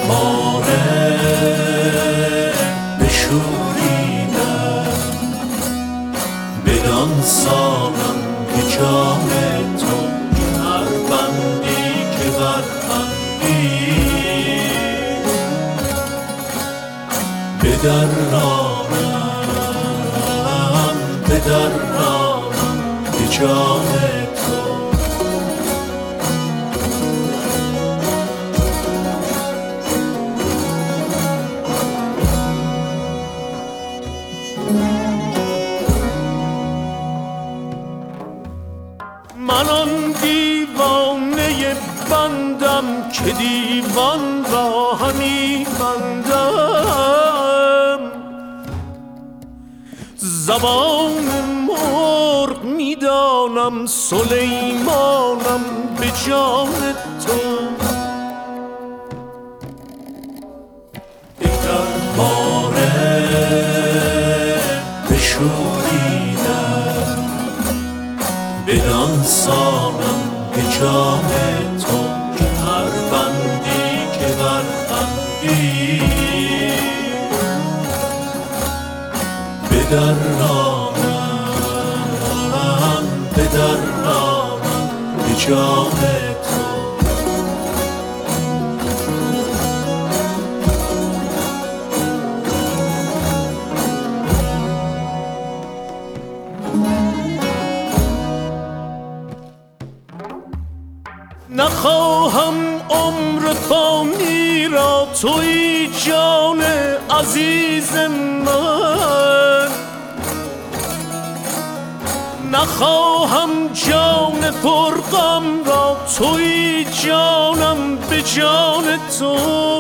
پاره بشوریدم، بدان سالم به جام تو هر بندی که بربندی بدرانم به جام تو. من آن دیوانه بندم که دیوان را همی بندم، زبان مرغ میدانم سلیمانم به جان تو. دگر باره بشوریدم، بدان سالم به جام تو که هر بندی که بربندی بدرانم به جام تو. نخواهم عمر فانی را توی جان عزیز من، نخواهم جان پرغم را توی جانم به جان تو.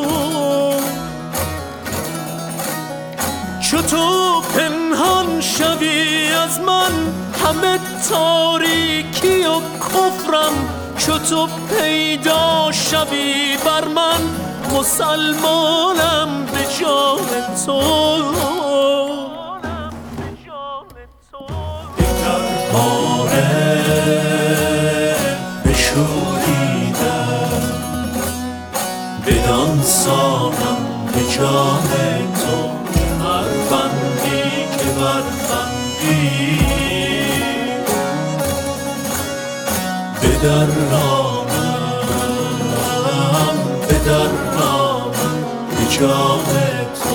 چو تو پنهان شوی از من همه تاریکی و کفرم، چو تو پیدا شوی بر من مسلمانم به جان تو. دگر باره بشوریدم، بدان سالم به جان تو هر بندی که بربندی بدرانم به جان تو.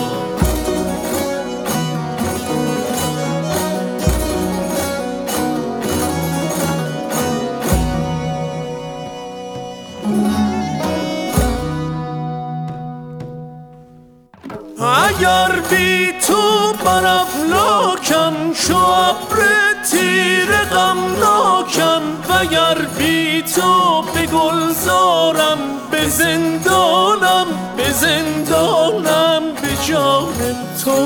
اگر بی تو بر افلاکم چو ابر تیره غمناکم، وگر بی تو به گلزارم به زندانم به جان تو.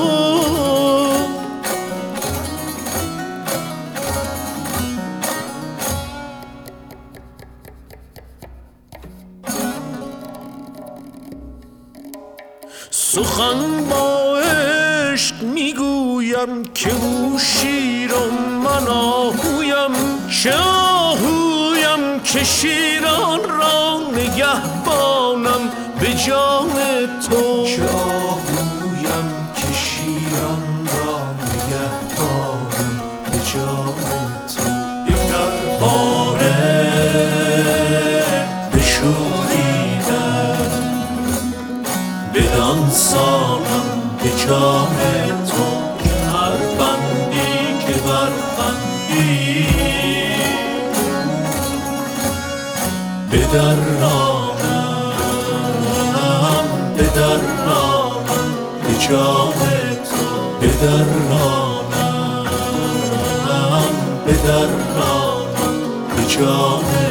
سخن با عشق میگویم که او شیر و من آهویم، که آهویم که شیران را نگهبانم به جان تو. که آهویم که شیران را نگهبانم به جان تو. دگر باره بشوریدم، بدان سالم به جام تو هر بندی که بربندی بدرانم به جام تو. بدرانم به جام